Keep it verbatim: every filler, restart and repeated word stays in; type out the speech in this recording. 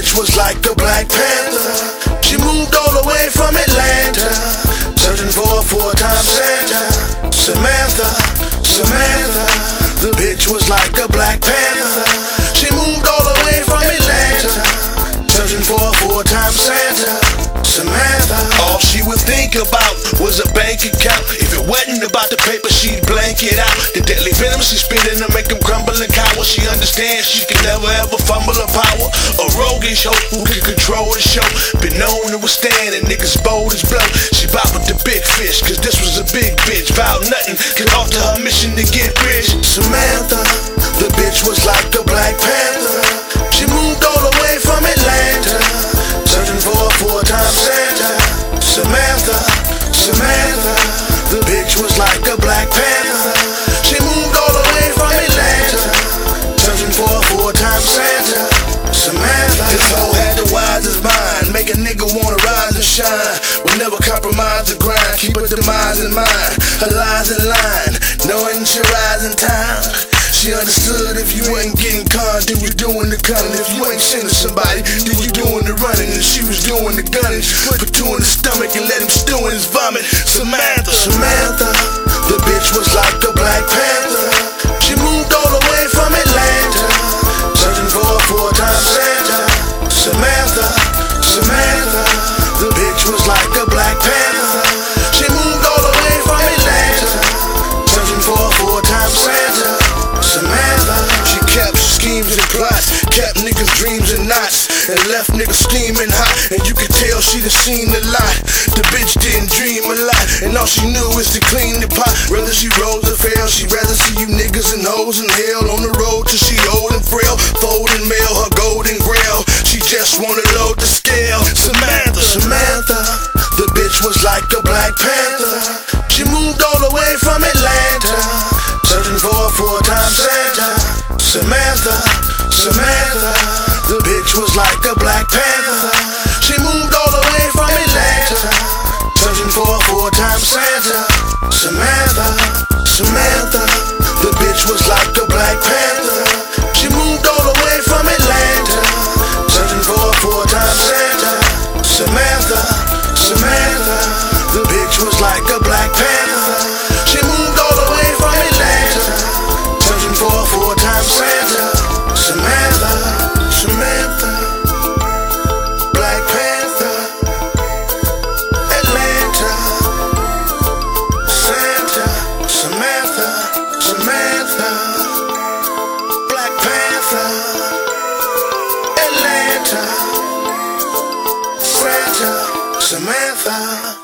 bitch was like a Black Panther. She moved all the way from Atlanta, searching for a four-time Santa. Samantha, Samantha, the bitch was like a Black Panther. She moved all the way from Atlanta, searching for a four-time Santa. Samantha, all she would think about was a bank account. If it wasn't about the paper, she'd blank it out. The deadly venom she spitting to make him crumble and cower. She understands she can never ever fumble her power. A roguish hoe who can control the show, been known to withstand and niggas bold as blow. She bought with the big fish, cause this was a big bitch. Vowed nothing could alter her mission to get rich. Samantha, the bitch was like a Black Panther. She moved all the way from Atlanta, searching for a four-time Santa. Samantha, Samantha, the bitch was like a Black Panther. She moved all the way from Atlanta, searching for a four-time Santa. Samantha, this hoe had the wisest mind, make a nigga wanna rise and shine. Would never compromise the grind, keep her demise in mind. Her lies in line, knowing she rise in time. She understood if you ain't getting conned, then you doing the cunning. If you ain't sending somebody, then you doing the running. And she was doing the gunning. She put two in the stomach and let him stew in his vomit. Samantha, Samantha, the bitch was like a Black Panther. She moved all the way from Atlanta, searching for a four-time Santa. Samantha, Samantha, the bitch was like a Black Panther. She moved all the way from Atlanta, searching for a four-time Santa. Samantha, she kept schemes and plots, kept niggas' dreams and knots, and left niggas steaming hot. And you could tell she done seen a lot. The bitch didn't dream a lot, and all she knew is to clean the pot. Whether she rose or fell, she'd rather see you niggas and hoes in hell. On the road till she old and frail, fold and mail her golden grail. She just wanna load the scale. Samantha, Samantha, the bitch was like a Black Panther. She moved all the way from Atlanta, searching for a four-time Santa. Samantha, Samantha, the bitch was like a Black Panther. She moved all the way from Atlanta, searching for a four-time Santa. Samantha, Samantha, the bitch was like a Black Panther. She moved all the way from Atlanta, searching for a four-time Santa. Samantha, Samantha, the bitch was like a Black Panther. She moved all the way from Atlanta, searching for a four-time Santa. Samantha, Samantha, Black Panther, Atlanta, Santa. Samantha, Samantha, Black Panther, Atlanta, Santa. Samantha.